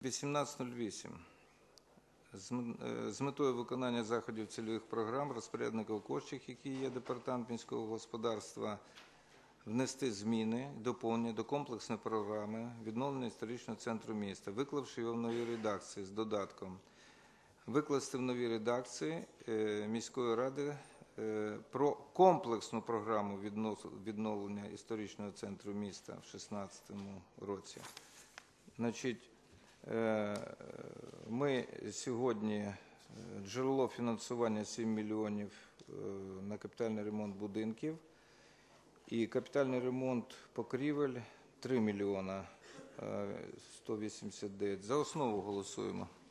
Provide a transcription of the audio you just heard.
1808. З метою виконання заходів цільових програм розпорядників коштів, які є Департамент міського господарства, внести зміни, доповнення до комплексної програми відновлення історичного центру міста, виклавши його в новій редакції з додатком. Викласти в новій редакції міської ради про комплексну програму відновлення історичного центру міста в 2016 році. Значить, ми сьогодні джерело фінансування 7 мільйонів на капітальний ремонт будинків і капітальний ремонт покрівель 3 мільйона 189. За основу голосуємо.